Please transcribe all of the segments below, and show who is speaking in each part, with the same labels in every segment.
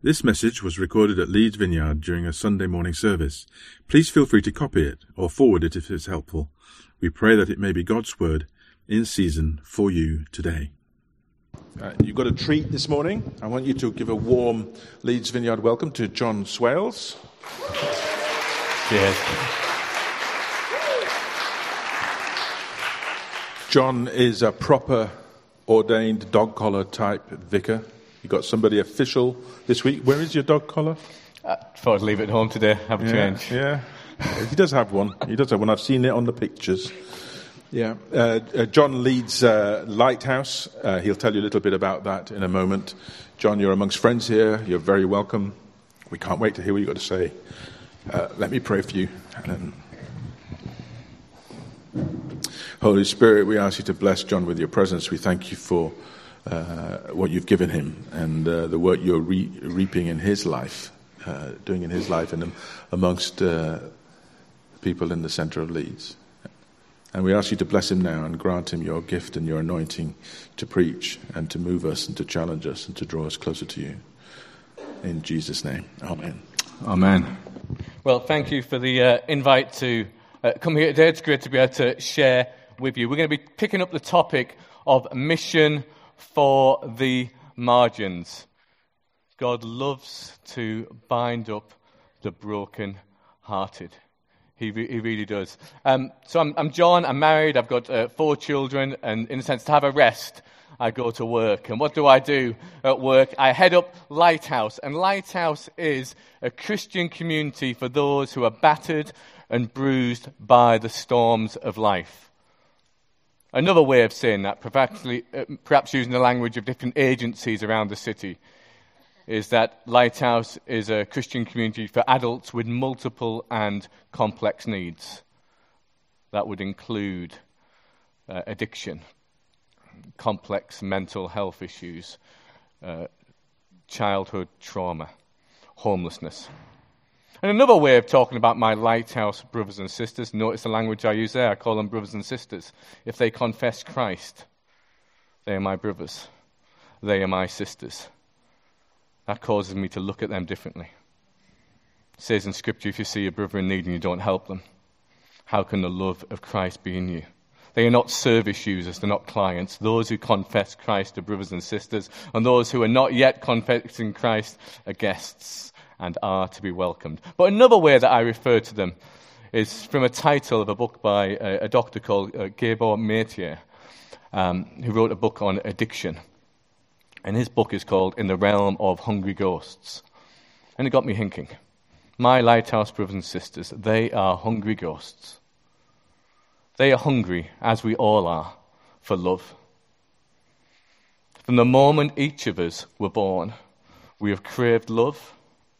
Speaker 1: This message was recorded at Leeds Vineyard during a Sunday morning service. Please feel free to copy it or forward it if it's helpful. We pray that it may be God's word in season for you today. You've got a treat this morning. I want you to give a warm Leeds Vineyard welcome to John Swales.
Speaker 2: Cheers.
Speaker 1: John is a proper ordained dog collar type vicar. You got somebody official this week. Where is your dog collar?
Speaker 2: Thought I'd leave it at home today. Have a change.
Speaker 1: Yeah, he does have one. I've seen it on the pictures. Yeah, John leads Lighthouse. He'll tell you a little bit about that in a moment. John, you're amongst friends here. You're very welcome. We can't wait to hear what you've got to say. Let me pray for you. Holy Spirit, we ask you to bless John with your presence. We thank you for what you've given him and the work you're reaping in his life, doing in his life and amongst people in the centre of Leeds. And we ask you to bless him now and grant him your gift and your anointing to preach and to move us and to challenge us and to draw us closer to you. In Jesus' name, amen.
Speaker 2: Amen. Well, thank you for the invite to come here today. It's great to be able to share with you. We're going to be picking up the topic of mission for the margins. God loves to bind up the broken-hearted. He really does. So I'm John, I'm married, I've got 4 children, and in a sense, to have a rest, I go to work. And what do I do at work? I head up Lighthouse, and Lighthouse is a Christian community for those who are battered and bruised by the storms of life. Another way of saying that, perhaps using the language of different agencies around the city, is that Lighthouse is a Christian community for adults with multiple and complex needs. That would include addiction, complex mental health issues, childhood trauma, homelessness. And another way of talking about my Lighthouse brothers and sisters, notice the language I use there, I call them brothers and sisters. If they confess Christ, they are my brothers. They are my sisters. That causes me to look at them differently. It says in Scripture, if you see a brother in need and you don't help them, how can the love of Christ be in you? They are not service users, they're not clients. Those who confess Christ are brothers and sisters, and those who are not yet confessing Christ are guests and are to be welcomed. But another way that I refer to them is from a title of a book by a doctor called Gabor Maté, who wrote a book on addiction. And his book is called In the Realm of Hungry Ghosts. And it got me thinking. My Lighthouse brothers and sisters, they are hungry ghosts. They are hungry, as we all are, for love. From the moment each of us were born, we have craved love,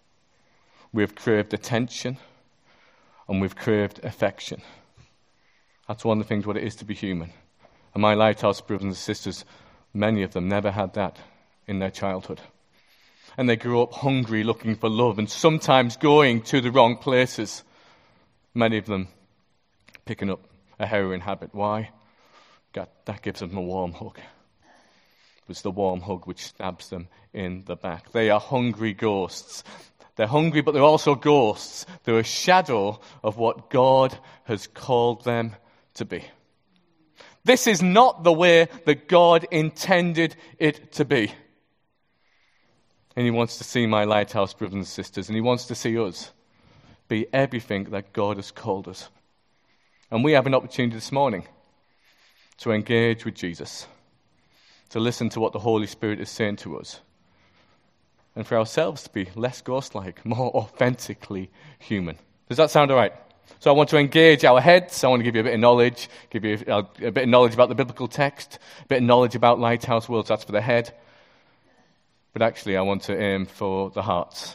Speaker 2: we have craved attention, and we've craved affection. That's one of the things what it is to be human. And my Lighthouse brothers and sisters, many of them never had that in their childhood. And they grew up hungry, looking for love, and sometimes going to the wrong places. Many of them picking up a heroin habit. Why? That gives them a warm hug. It's the warm hug which stabs them in the back. They are hungry ghosts. They're hungry, but they're also ghosts. They're a shadow of what God has called them to be. This is not the way that God intended it to be. And he wants to see my Lighthouse brothers and sisters, and he wants to see us be everything that God has called us. And we have an opportunity this morning to engage with Jesus, to listen to what the Holy Spirit is saying to us, and for ourselves to be less ghost-like, more authentically human. Does that sound all right? So I want to engage our heads. I want to give you a bit of knowledge, give you a bit of knowledge about the biblical text, a bit of knowledge about Lighthouse World. So that's for the head. But actually, I want to aim for the hearts.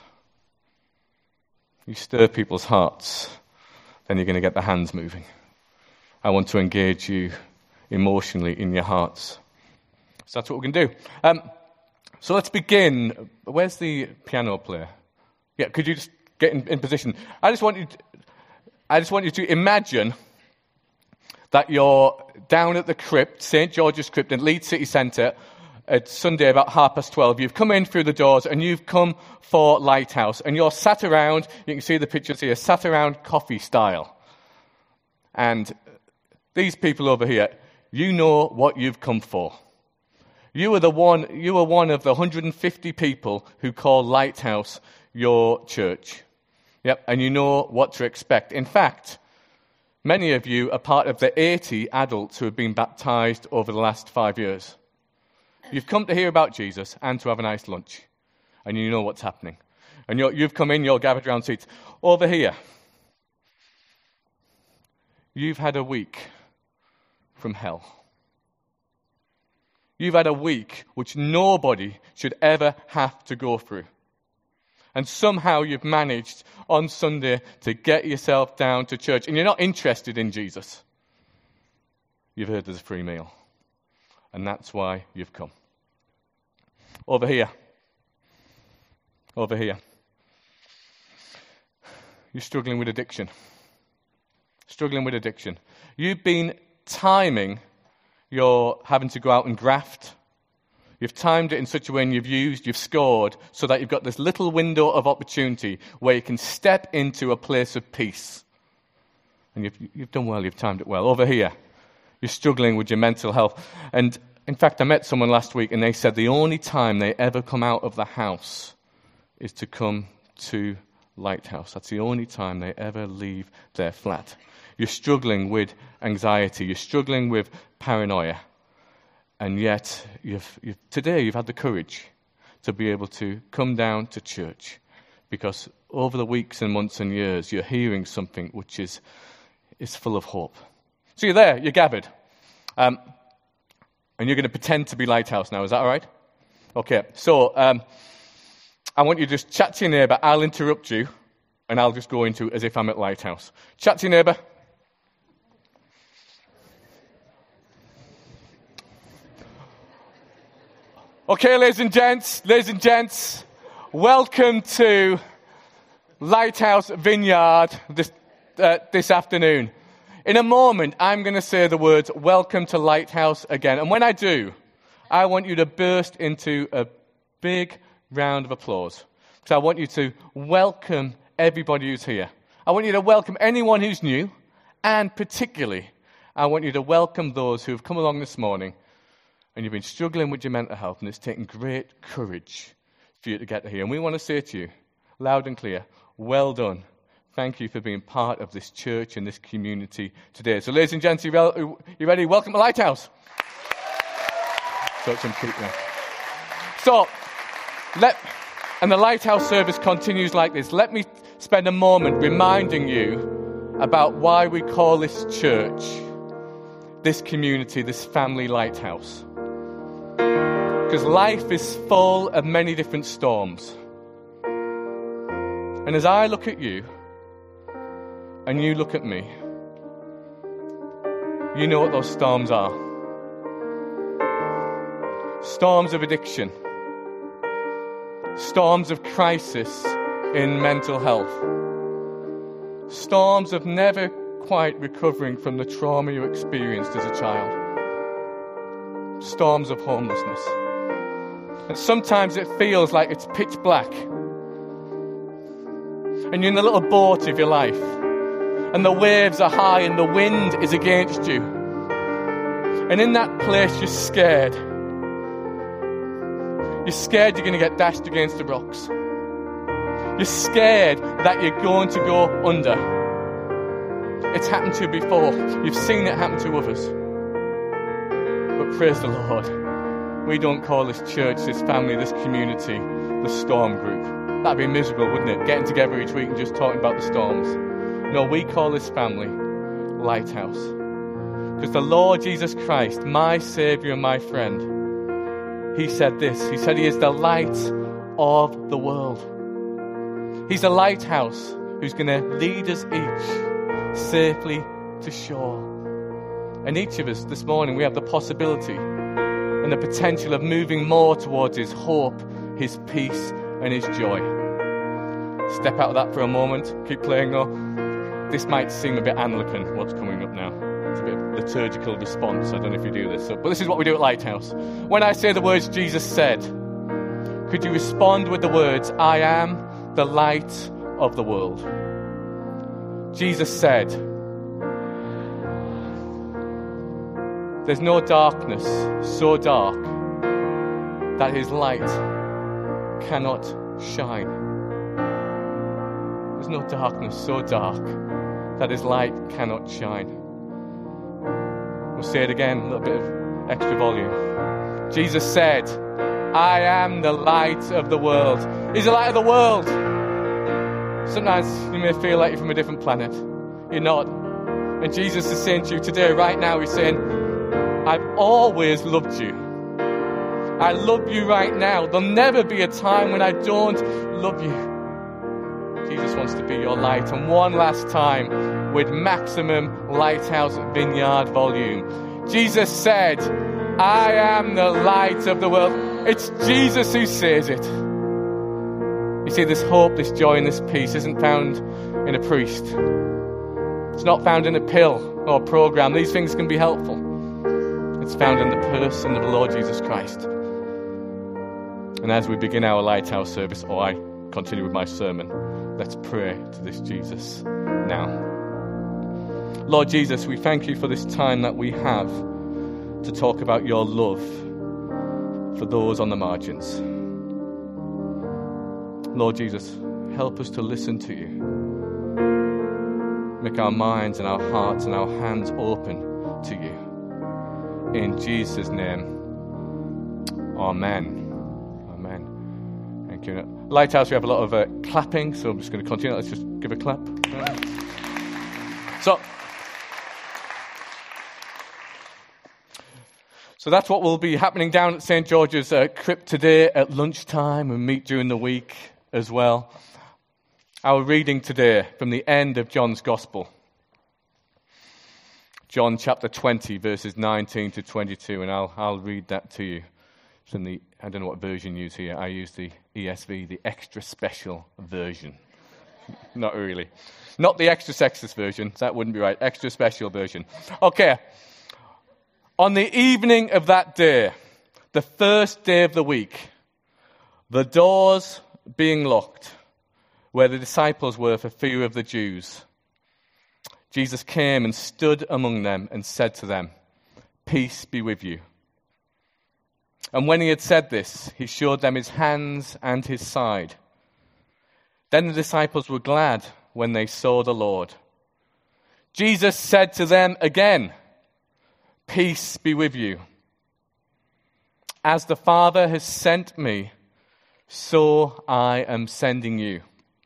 Speaker 2: You stir people's hearts, then you're going to get the hands moving. I want to engage you emotionally in your hearts. So that's what we're going to do. So let's begin. Where's the piano player? Yeah, could you just get in position? I just want you to imagine that you're down at the crypt, St. George's Crypt in Leeds City Centre, It's Sunday about 12:30. You've come in through the doors and you've come for Lighthouse. And you're sat around, you can see the pictures here, sat around coffee style. And these people over here, you know what you've come for. You were one of the 150 people who call Lighthouse your church. Yep, and you know what to expect. In fact, many of you are part of the 80 adults who have been baptized over the last 5 years. You've come to hear about Jesus and to have a nice lunch. And you know what's happening. And you've come in, you're gathered around seats. Over here, you've had a week from hell. You've had a week which nobody should ever have to go through. And somehow you've managed on Sunday to get yourself down to church. And you're not interested in Jesus. You've heard there's a free meal. And that's why you've come. Over here. Over here. You're struggling with addiction. Struggling with addiction. You've been timing your having to go out and graft. You've timed it in such a way and you've scored so that you've got this little window of opportunity where you can step into a place of peace. And you've done well, you've timed it well. Over here, you're struggling with your mental health. And in fact, I met someone last week and they said the only time they ever come out of the house is to come to Lighthouse. That's the only time they ever leave their flat. You're struggling with anxiety. You're struggling with paranoia. And yet, today you've had the courage to be able to come down to church. Because over the weeks and months and years, you're hearing something which is full of hope. So you're there, you're gathered. And you're going to pretend to be Lighthouse now. Is that all right? Okay, so I want you to just chat to your neighbour. I'll interrupt you, and I'll just go into as if I'm at Lighthouse. Chat to your neighbour. Okay, ladies and gents, welcome to Lighthouse Vineyard this afternoon. In a moment, I'm going to say the words, welcome to Lighthouse again. And when I do, I want you to burst into a big round of applause. Because I want you to welcome everybody who's here. I want you to welcome anyone who's new. And particularly, I want you to welcome those who have come along this morning and you've been struggling with your mental health, and it's taken great courage for you to get here. And we want to say to you, loud and clear, well done. Thank you for being part of this church and this community today. So, ladies and gents, you ready? Welcome to Lighthouse. And the Lighthouse service continues like this. Let me spend a moment reminding you about why we call this church, this community, this family Lighthouse. Because life is full of many different storms. And as I look at you, and you look at me, you know what those storms are. Storms of addiction. Storms of crisis in mental health. Storms of never quite recovering from the trauma you experienced as a child. Storms of homelessness. And sometimes it feels like it's pitch black. And you're in the little boat of your life. And the waves are high and the wind is against you. And in that place you're scared. You're scared you're going to get dashed against the rocks. You're scared that you're going to go under. It's happened to you before. You've seen it happen to others. But praise the Lord. We don't call this church, this family, this community, the storm group. That'd be miserable, wouldn't it? Getting together each week and just talking about the storms. No, we call this family Lighthouse. Because the Lord Jesus Christ, my Saviour and my friend, He said this. He said He is the light of the world. He's a lighthouse who's going to lead us each safely to shore. And each of us this morning, we have the possibility and the potential of moving more towards His hope, His peace, and His joy. Step out of that for a moment. Keep playing though. This might seem a bit Anglican, what's coming up now. It's a bit of liturgical response. I don't know if you do this, but this is what we do at Lighthouse. When I say the words Jesus said, could you respond with the words, I am the light of the world? Jesus said, there's no darkness so dark that his light cannot shine. There's no darkness so dark that his light cannot shine. We'll say it again, a little bit of extra volume. Jesus said, I am the light of the world. He's the light of the world. Sometimes you may feel like you're from a different planet. You're not. And Jesus is saying to you today, right now, he's saying, I've always loved you. I love you right now. There'll never be a time when I don't love you. Jesus wants to be your light. And one last time, with maximum Lighthouse Vineyard volume. Jesus said, I am the light of the world. It's Jesus who says it. You see, this hope, this joy, and this peace isn't found in a priest. It's not found in a pill or a program. These things can be helpful. It's found in the person of the Lord Jesus Christ. And as we begin our Lighthouse service, or I continue with my sermon, let's pray to this Jesus now. Lord Jesus, we thank you for this time that we have to talk about your love for those on the margins. Lord Jesus, help us to listen to you. Make our minds and our hearts and our hands open to you. In Jesus' name, amen. Amen. Thank you. Lighthouse, we have a lot of clapping, so I'm just going to continue. Let's just give a clap. So that's what will be happening down at St. George's Crypt today at lunchtime, and meet during the week as well. Our reading today from the end of John's Gospel. John chapter 20, verses 19 to 22, and I'll read that to you. It's in the, I don't know what version you use here. I use the ESV, the extra special version. Not really. Not the extra sexist version. That wouldn't be right. Extra special version. Okay. On the evening of that day, the first day of the week, the doors being locked, where the disciples were for fear of the Jews, Jesus came and stood among them and said to them, "Peace be with you." And when he had said this, he showed them his hands and his side. Then the disciples were glad when they saw the Lord. Jesus said to them again, "Peace be with you. As the Father has sent me, so I am sending you."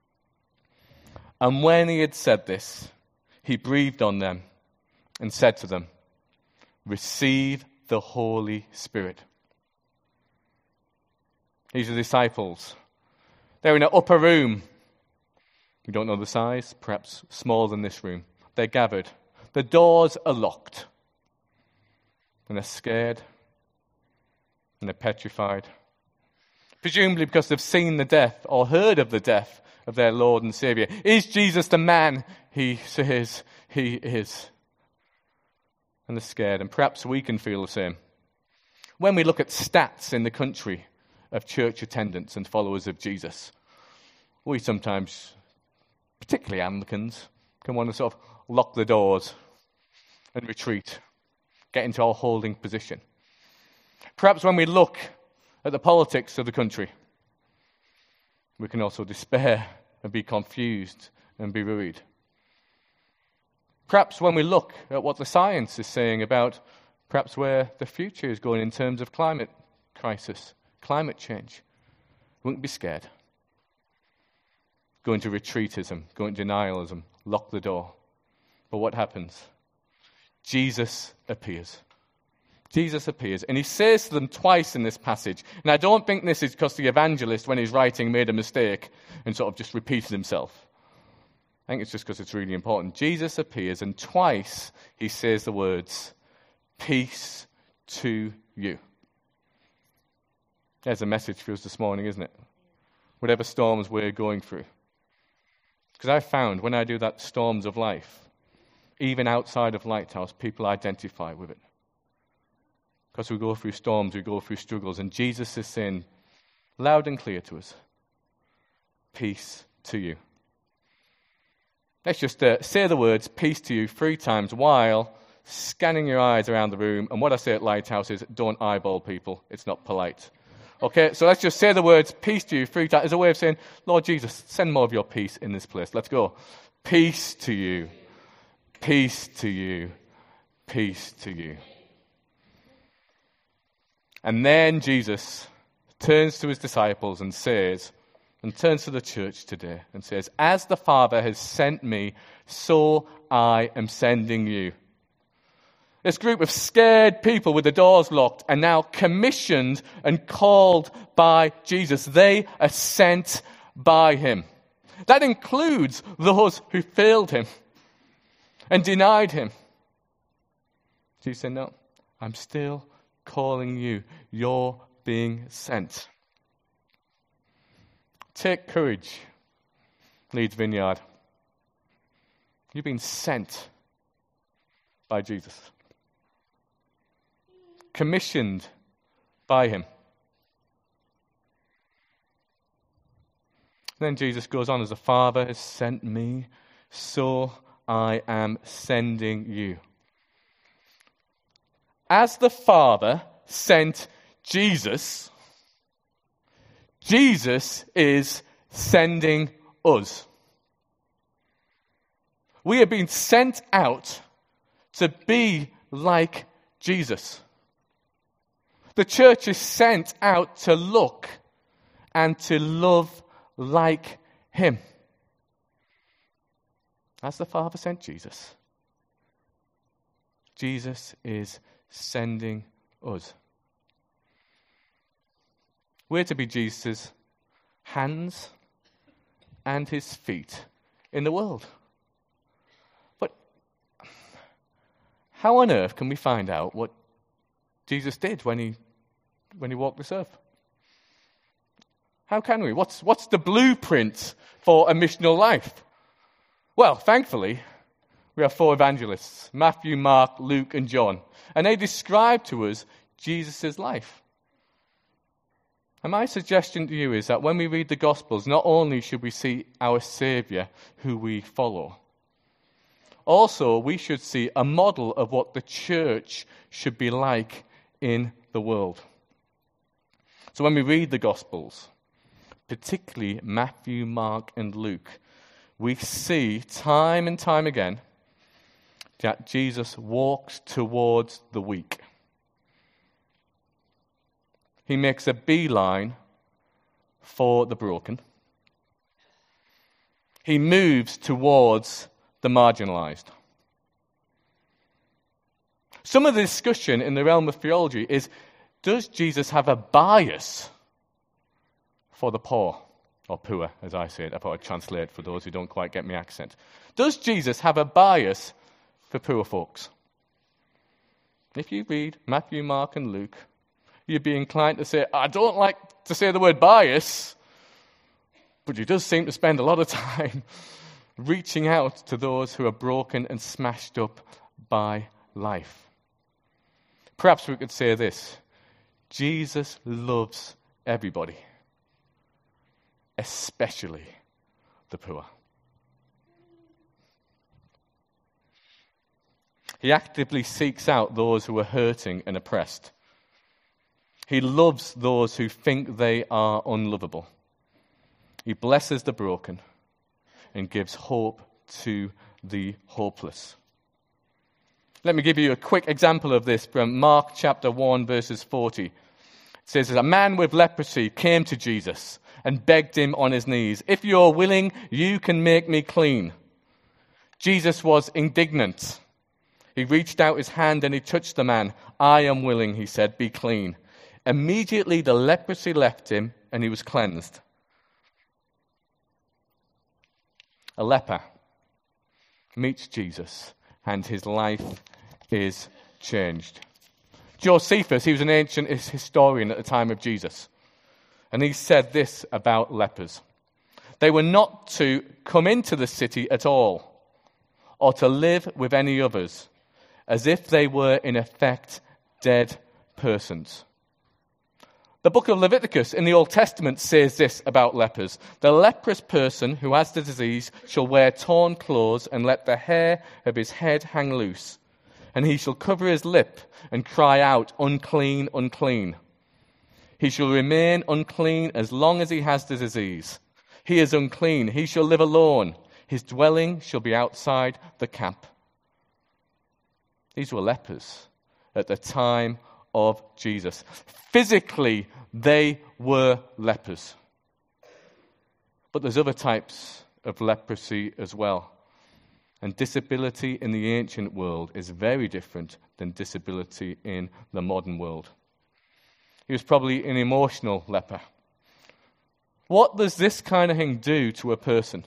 Speaker 2: And when he had said this, he breathed on them and said to them, "Receive the Holy Spirit." These are the disciples. They're in an upper room. We don't know the size, perhaps smaller than this room. They're gathered. The doors are locked. And they're scared. And they're petrified. Presumably because they've seen the death or heard of the death of their Lord and Savior. Is Jesus the man he says he is? And they're scared. And perhaps we can feel the same. When we look at stats in the country of church attendance and followers of Jesus, we sometimes, particularly Anglicans, can want to sort of lock the doors and retreat, get into our holding position. Perhaps when we look at the politics of the country, we can also despair and be confused and be worried. Perhaps when we look at what the science is saying about perhaps where the future is going in terms of climate crisis, climate change, we wouldn't be scared. Go into retreatism, go into denialism, lock the door. But what happens? Jesus appears. Jesus appears, and he says to them twice in this passage, and I don't think this is because the evangelist, when he's writing, made a mistake and sort of just repeated himself. I think it's just because it's really important. Jesus appears, and twice he says the words, "Peace to you." There's a message for us this morning, isn't it? Whatever storms we're going through. Because I've found when I do that storms of life, even outside of Lighthouse, people identify with it. Because we go through storms, we go through struggles, and Jesus is saying loud and clear to us, peace to you. Let's just say the words, peace to you, 3 times while scanning your eyes around the room. And what I say at Lighthouse is, don't eyeball people. It's not polite. Okay, so let's just say the words, peace to you, 3 times, as a way of saying, Lord Jesus, send more of your peace in this place. Let's go. Peace to you, peace to you, peace to you. And then Jesus turns to his disciples and says, and turns to the church today and says, as the Father has sent me, so I am sending you. This group of scared people with the doors locked are now commissioned and called by Jesus. They are sent by him. That includes those who failed him and denied him. Jesus said, no, I'm still calling you. You're being sent. Take courage, Leeds Vineyard. You've been sent by Jesus. Commissioned by him. Then Jesus goes on, as the Father has sent me, so I am sending you. As the Father sent Jesus, Jesus is sending us. We have been sent out to be like Jesus. The church is sent out to look and to love like him. As the Father sent Jesus, Jesus is sending us. We're to be Jesus' hands and his feet in the world. But how on earth can we find out what Jesus did when he walked this earth? How can we? What's the blueprint for a missional life? Well, thankfully, we have 4 evangelists, Matthew, Mark, Luke, and John. And they describe to us Jesus' life. And my suggestion to you is that when we read the Gospels, not only should we see our Saviour who we follow, also we should see a model of what the church should be like in the world. So when we read the Gospels, particularly Matthew, Mark, and Luke, we see time and time again that Jesus walks towards the weak. He makes a beeline for the broken. He moves towards the marginalized. Some of the discussion in the realm of theology is, does Jesus have a bias for the poor? Or poor, as I say it. I thought I'd translate for those who don't quite get my accent. Does Jesus have a bias for poor folks? If you read Matthew, Mark, and Luke, you'd be inclined to say, I don't like to say the word bias, but he does seem to spend a lot of time reaching out to those who are broken and smashed up by life. Perhaps we could say this: Jesus loves everybody, especially the poor. He actively seeks out those who are hurting and oppressed. He loves those who think they are unlovable. He blesses the broken and gives hope to the hopeless. Let me give you a quick example of this from Mark chapter 1, verses 40. It says, a man with leprosy came to Jesus and begged him on his knees, if you're willing, you can make me clean. Jesus was indignant. He reached out his hand and he touched the man. I am willing, he said, be clean. Immediately the leprosy left him and he was cleansed. A leper meets Jesus and his life is changed. Josephus, he was an ancient historian at the time of Jesus, and he said this about lepers. They were not to come into the city at all. or to live with any others, as if they were in effect dead persons. The book of Leviticus in the Old Testament says this about lepers. The leprous person who has the disease shall wear torn clothes and let the hair of his head hang loose. And he shall cover his lip and cry out, unclean, unclean. He shall remain unclean as long as he has the disease. He is unclean. He shall live alone. His dwelling shall be outside the camp. These were lepers at the time of Jesus. Physically, they were lepers. But there's other types of leprosy as well. And disability in the ancient world is very different than disability in the modern world. He was probably an emotional leper. What does this kind of thing do to a person?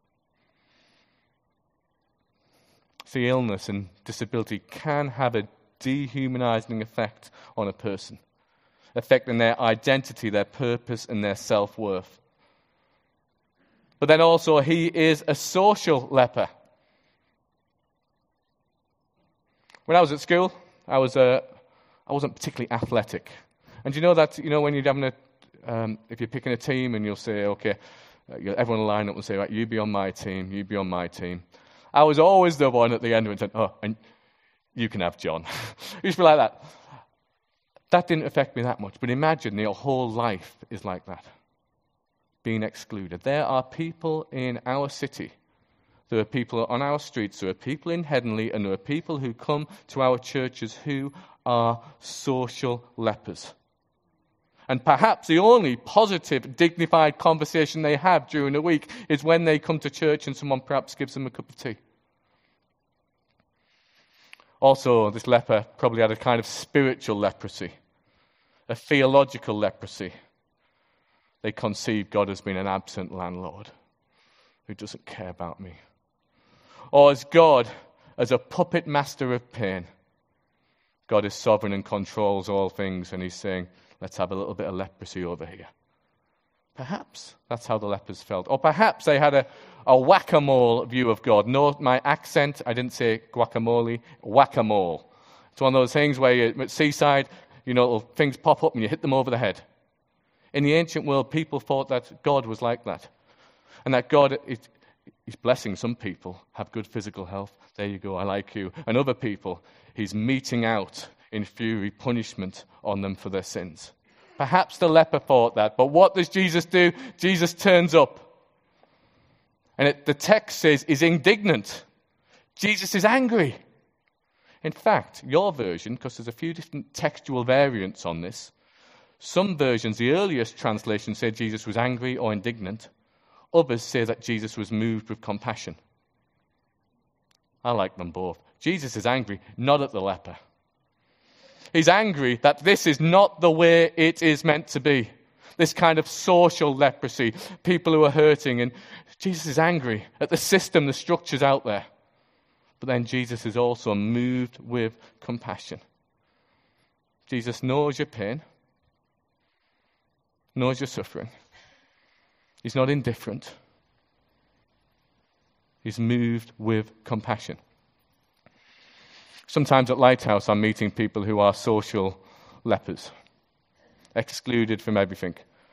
Speaker 2: See, illness and disability can have a dehumanizing effect on a person, affecting their identity, their purpose, and their self-worth. But then also, he is a social leper. When I was at school, I wasn't particularly athletic. And you know that, when you're having if you're picking a team and you'll say, okay, everyone will line up and say, right, you be on my team, you be on my team. I was always the one at the end who said, oh, and you can have John. It used to be like that. That didn't affect me that much. But imagine your whole life is like that, being excluded. There are people in our city. There are people on our streets. There are people in Headingley. And there are people who come to our churches who are social lepers. And perhaps the only positive, dignified conversation they have during the week is when they come to church and someone perhaps gives them a cup of tea. Also, this leper probably had a kind of spiritual leprosy, a theological leprosy. They conceive God as being an absent landlord who doesn't care about me. Or as God, as a puppet master of pain. God is sovereign and controls all things, and he's saying, let's have a little bit of leprosy over here. Perhaps that's how the lepers felt. Or perhaps they had a whack-a-mole view of God. Note my accent, I didn't say guacamole, whack-a-mole. It's one of those things where you're at seaside, little things pop up and you hit them over the head. In the ancient world, people thought that God was like that. And that God he's blessing some people, have good physical health. There you go, I like you. And other people, he's meting out in fury punishment on them for their sins. Perhaps the leper thought that. But what does Jesus do? Jesus turns up. And the text says he's indignant. Jesus is angry. In fact, your version, because there's a few different textual variants on this, some versions, the earliest translation, say Jesus was angry or indignant. Others say that Jesus was moved with compassion. I like them both. Jesus is angry, not at the leper. He's angry that this is not the way it is meant to be. This kind of social leprosy, people who are hurting. And Jesus is angry at the system, the structures out there. But then Jesus is also moved with compassion. Jesus knows your pain, knows your suffering. He's not indifferent. He's moved with compassion. Sometimes at Lighthouse, I'm meeting people who are social lepers, excluded from everything.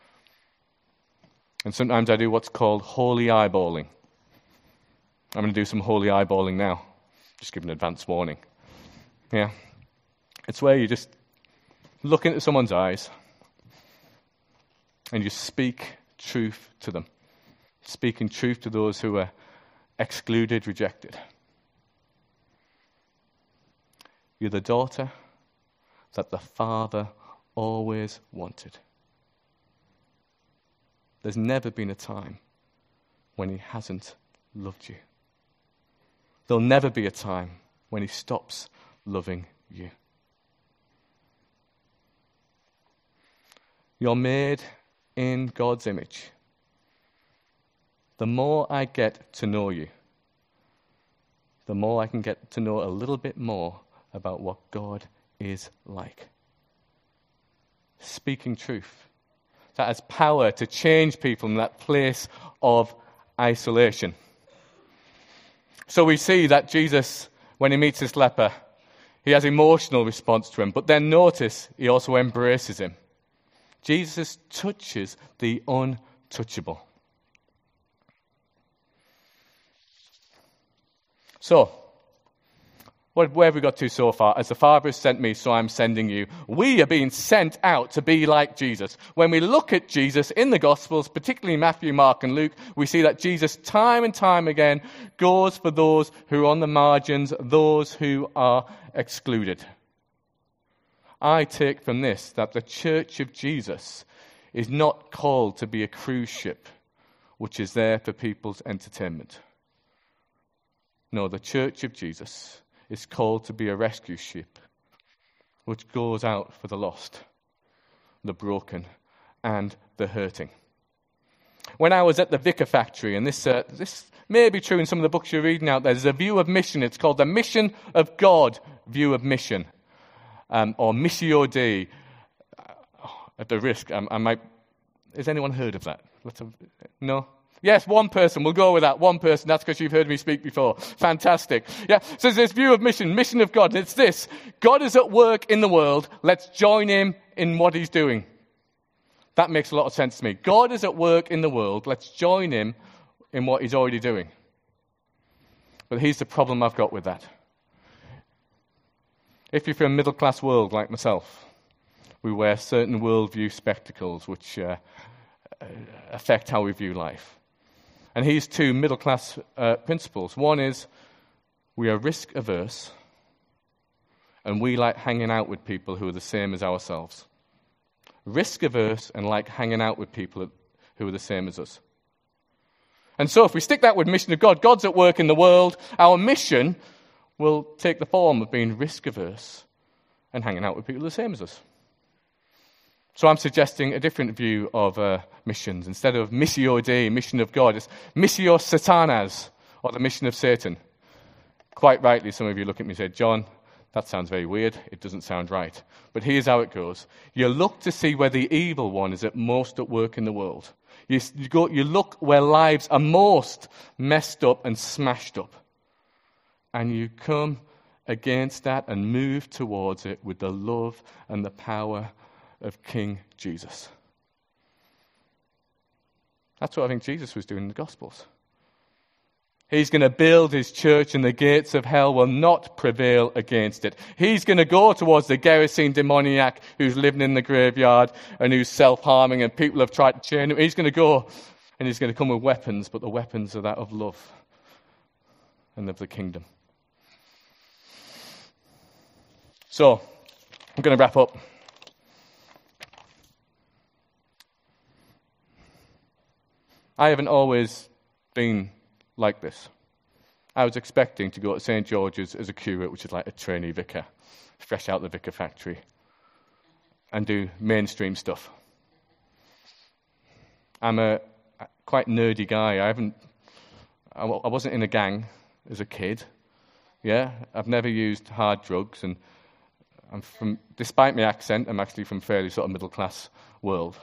Speaker 2: And sometimes I do what's called holy eyeballing. I'm going to do some holy eyeballing now. Just give an advance warning. Yeah. It's where you just look into someone's eyes and you speak truth to them. Speaking truth to those who are excluded, rejected. You're the daughter that the Father always wanted. There's never been a time when he hasn't loved you. There'll never be a time when he stops loving you. You're made in God's image. The more I get to know you, the more I can get to know a little bit more about what God is like. Speaking truth. That has power to change people from that place of isolation. So we see that Jesus, when he meets this leper, he has emotional response to him. But then notice, he also embraces him. Jesus touches the untouchable. So, where have we got to so far? As the Father has sent me, so I'm sending you. We are being sent out to be like Jesus. When we look at Jesus in the Gospels, particularly Matthew, Mark, and Luke, we see that Jesus time and time again goes for those who are on the margins, those who are excluded. I take from this that the Church of Jesus is not called to be a cruise ship which is there for people's entertainment. No, the Church of Jesus is called to be a rescue ship which goes out for the lost, the broken, and the hurting. When I was at the Vicar Factory, and this may be true in some of the books you're reading out there, there's a view of mission. It's called the Mission of God view of mission, or Missio Dei. At the risk, I might... Has anyone heard of that? No? Yes, one person. We'll go with that. One person. That's because you've heard me speak before. Fantastic. Yeah. So there's this view of mission of God. And it's this. God is at work in the world. Let's join him in what he's doing. That makes a lot of sense to me. God is at work in the world. Let's join him in what he's already doing. But here's the problem I've got with that. If you're from a middle-class world like myself, we wear certain worldview spectacles which affect how we view life. And here's two middle-class principles. One is we are risk-averse, and we like hanging out with people who are the same as ourselves. Risk-averse and like hanging out with people who are the same as us. And so if we stick that with mission of God, God's at work in the world, our mission will take the form of being risk-averse and hanging out with people the same as us. So I'm suggesting a different view of missions. Instead of Missio Dei, mission of God, it's Missio Satanas, or the mission of Satan. Quite rightly, some of you look at me and say, John, that sounds very weird. It doesn't sound right. But here's how it goes. You look to see where the evil one is at most at work in the world. You look where lives are most messed up and smashed up. And you come against that and move towards it with the love and the power of King Jesus. That's what I think Jesus was doing in the Gospels. He's going to build his church and the gates of hell will not prevail against it. He's going to go towards the Gerasene demoniac who's living in the graveyard and who's self-harming and people have tried to chain him. He's going to go and he's going to come with weapons, but the weapons are that of love and of the kingdom. So, I'm going to wrap up. I haven't always been like this. I was expecting to go to St. George's as a curate, which is like a trainee vicar, fresh out the Vicar Factory, and do mainstream stuff. I'm a quite nerdy guy. I wasn't in a gang as a kid. Yeah, I've never used hard drugs, and despite my accent, I'm actually from a fairly sort of middle class world.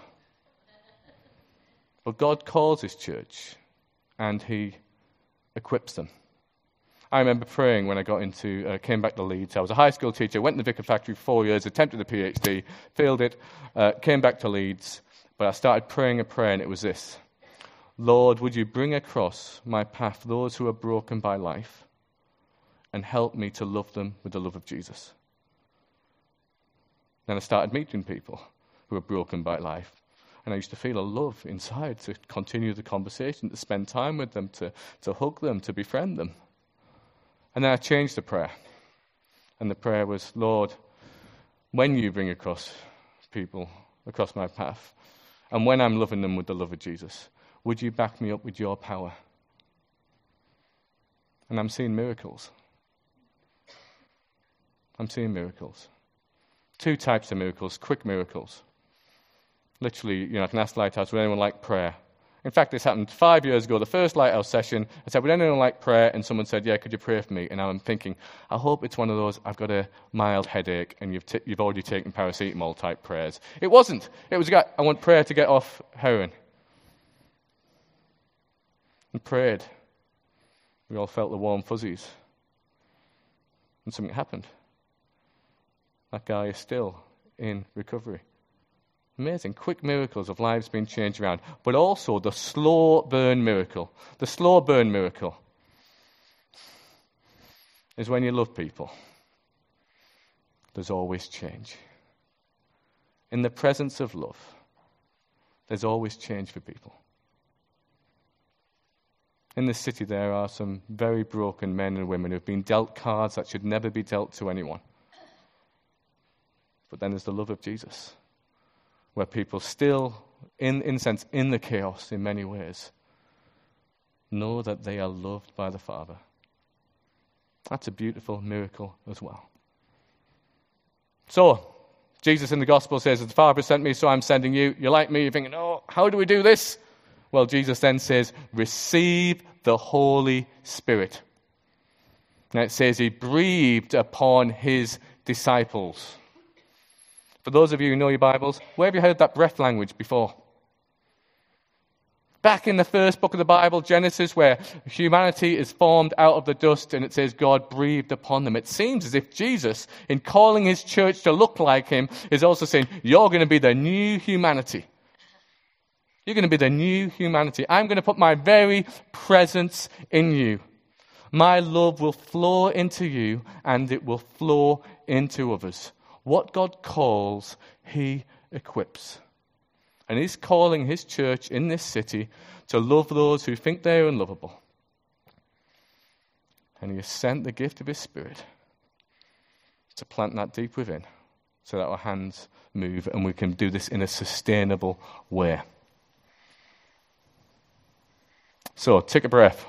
Speaker 2: But God calls his church, and he equips them. I remember praying when I came back to Leeds. I was a high school teacher, went to the Vicar Factory for 4 years, attempted a PhD, failed it, came back to Leeds. But I started praying a prayer, and it was this. Lord, would you bring across my path those who are broken by life and help me to love them with the love of Jesus? Then I started meeting people who were broken by life. And I used to feel a love inside to continue the conversation, to spend time with them, to hug them, to befriend them. And then I changed the prayer. And the prayer was, Lord, when you bring across people across my path, and when I'm loving them with the love of Jesus, would you back me up with your power? And I'm seeing miracles. I'm seeing miracles. Two types of miracles, quick miracles. Literally, I can ask Lighthouse, would anyone like prayer? In fact, this happened 5 years ago, the first Lighthouse session. I said, would anyone like prayer? And someone said, yeah, could you pray for me? And now I'm thinking, I hope it's one of those, I've got a mild headache and you've already taken paracetamol type prayers. It wasn't. It was, I want prayer to get off heroin. And prayed. We all felt the warm fuzzies. And something happened. That guy is still in recovery. Amazing, quick miracles of lives being changed around. But also the slow burn miracle. The slow burn miracle is when you love people, there's always change. In the presence of love, there's always change for people. In this city, there are some very broken men and women who've been dealt cards that should never be dealt to anyone. But then there's the love of Jesus, where people still, in the chaos in many ways, know that they are loved by the Father. That's a beautiful miracle as well. So, Jesus in the gospel says, the Father sent me, so I'm sending you. You're like me, you're thinking, oh, how do we do this? Well, Jesus then says, receive the Holy Spirit. And it says he breathed upon his disciples. For those of you who know your Bibles, where have you heard that breath language before? Back in the first book of the Bible, Genesis, where humanity is formed out of the dust, and it says God breathed upon them. It seems as if Jesus, in calling his church to look like him, is also saying, you're going to be the new humanity. You're going to be the new humanity. I'm going to put my very presence in you. My love will flow into you, and it will flow into others. What God calls, he equips. And he's calling his church in this city to love those who think they're unlovable. And he has sent the gift of his Spirit to plant that deep within so that our hands move and we can do this in a sustainable way. So, take a breath.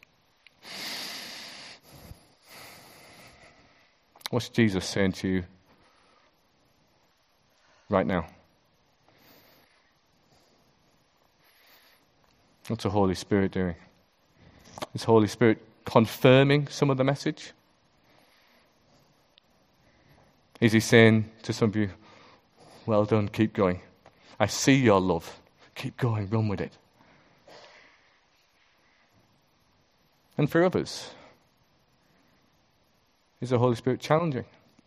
Speaker 2: What's Jesus saying to you right now? What's the Holy Spirit doing? Is Holy Spirit confirming some of the message? Is he saying to some of you, well done, keep going. I see your love. Keep going, run with it. And for others, is the Holy Spirit challenging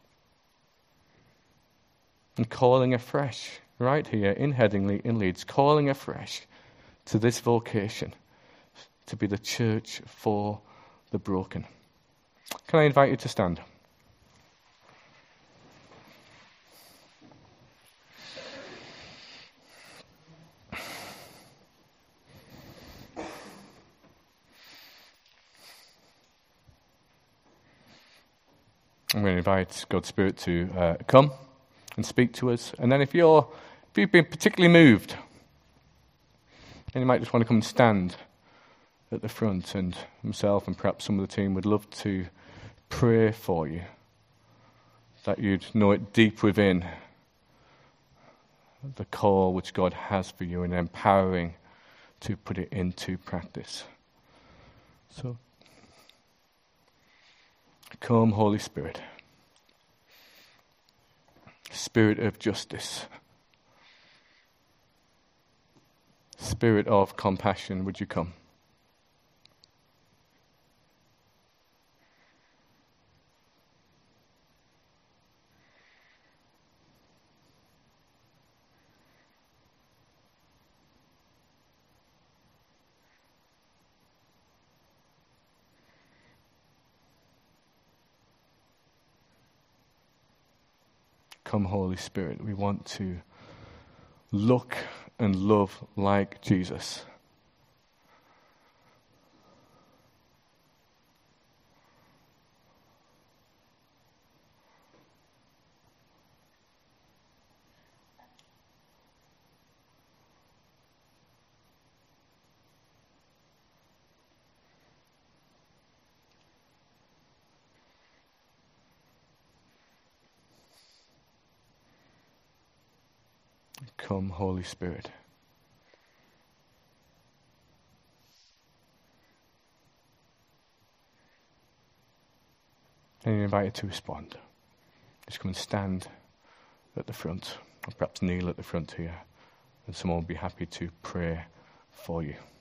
Speaker 2: and calling afresh, right here in Headingley, in Leeds, calling afresh to this vocation, to be the church for the broken. Can I invite you to stand? I'm going to invite God's Spirit to come and speak to us. And then if you've been particularly moved, then you might just want to come and stand at the front, and myself and perhaps some of the team would love to pray for you, that you'd know it deep within, the call which God has for you, and empowering to put it into practice. So, come, Holy Spirit, Spirit of justice, Spirit of compassion, would you come? Come, Holy Spirit, we want to look and love like Jesus. Come, Holy Spirit. And you're invited to respond. Just come and stand at the front, or perhaps kneel at the front here, and someone will be happy to pray for you.